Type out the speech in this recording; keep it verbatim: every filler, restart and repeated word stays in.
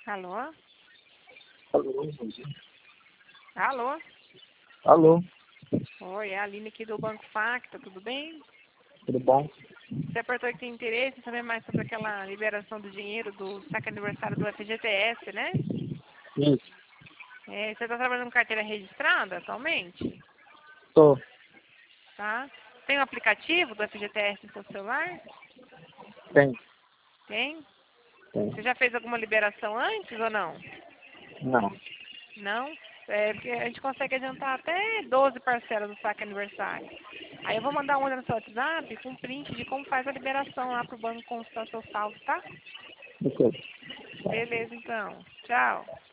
Alô? Alô? Alô? Alô? Oi, é a Aline aqui do Banco Facta, tudo bem? Tudo bom? Você apertou que tem interesse em saber mais sobre aquela liberação do dinheiro do saque aniversário do F G T S, né? Isso. É, você está trabalhando com carteira registrada atualmente? Tô. Tá? Tem um aplicativo do F G T S no seu celular? Tem. Tem? Tem. Você já fez alguma liberação antes ou não? Não. Não? É, porque a gente consegue adiantar até doze parcelas do saque aniversário. Aí eu vou mandar um no seu WhatsApp com print de como faz a liberação lá pro banco consultar seu saldo, tá? Ok. Beleza, então. Tchau.